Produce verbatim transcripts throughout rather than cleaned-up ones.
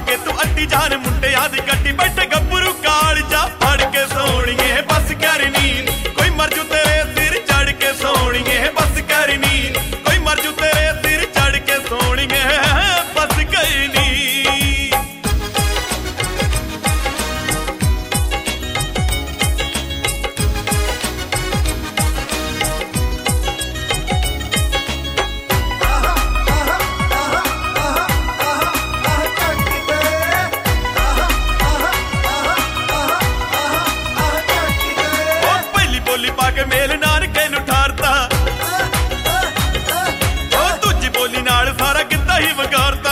के तू अड्डी जान मुंडियां दी गड्डी बैठे गब्बरू काल जा फड़ के सोणीए बस कर नींद कोई मर जू तेरे सिर चढ़ के सोणीए बस कर नींद कोई मर जू तेरे सिर चढ़ के सोणीए बस कर नींद। पाके मेल नानके नू ठारता दूजी बोली नाल सारा गिद्धा ही वगारता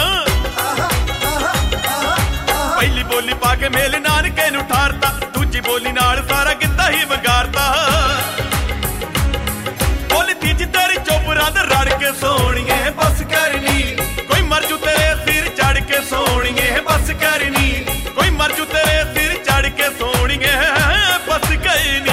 पहली बोली पाके मेल नानके नू ठारता दूजी बोली नाल सारा गिद्धा ही वगारता बोली तीजी तेरी चोपरा दे रड़ के सोणीए बस कर नींद कोई मर जू तेरे सिर चढ़ के सोणीए बस कर नींद कोई मर जू तेरे सिर चढ़ के सोणीए बस कर नींद।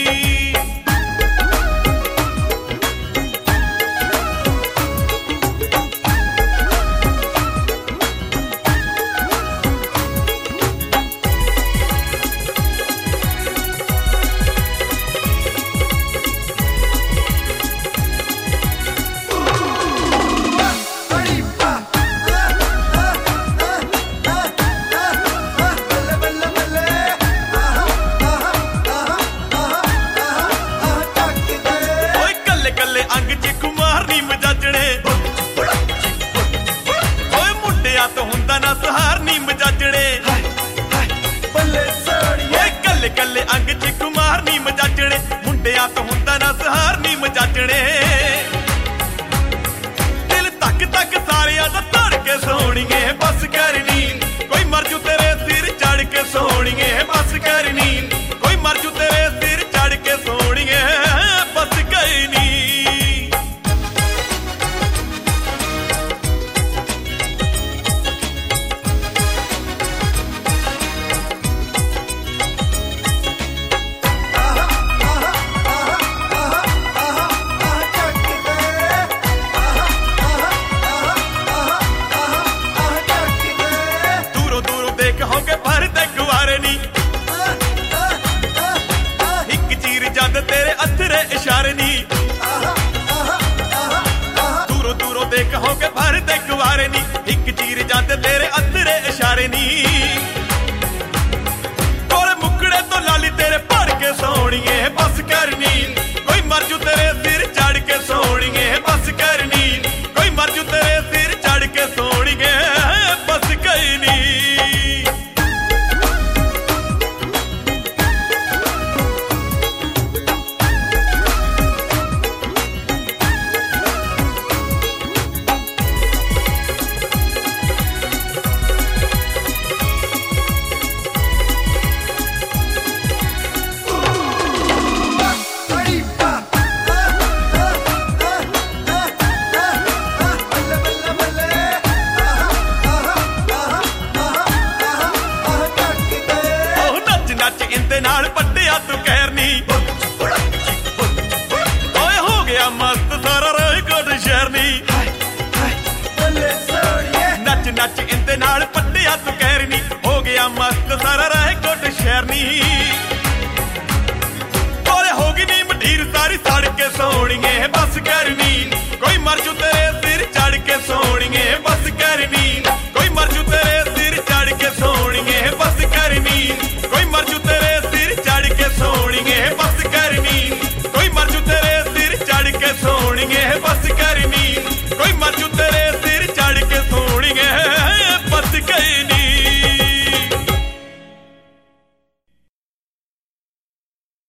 अंग च कुमार नी मजाजणे ओए मुंडिया तो हुंदा ना सहार नी मजाजणे ओए कल्ले कल्ले अंग च कुमार नी मजाजणे मुंडिया तो हुंदा ना सहार नी मजाजणे दिल तक तक सारिया दा धड़ के सोणीए बस कर नींद कोई मर जू तेरे सिर चढ़ के सोणीए बस कर नींद कोई मर जू तेरे सिर चढ़ के सोणीए बस कर नींद। होके भरते गुवारे नी हिक चीर जद तेरे अथरे इशारे नी दूरों दूरों देख होके भरते गुवारे नी हिक चीर जद तेरे अथरे इशारे नी तोरे मुकड़े तो लाली तेरे भर के सोणीए बस कर नींद कोई मर जू तेरे सिर चढ़ के सोणीए बस कर नींद कोई मर जू तेरे सिर चढ़ के सोणीए बस कर नींद। इंदे नाल पट्टिया तू कहरनी ओए हो गया मस्त सारा रायकोट शहरनी नच नच इंदे नाल पट्टिया तू कहरनी हो गया मस्त सारा रायकोट शहरनी ओए होगी नी मठीर सारी सड़ के सोणीए बस कर नींद कोई मर जू तेरे सिर चढ़ के सोणीए बस कर नींद कोई मर जू तेरे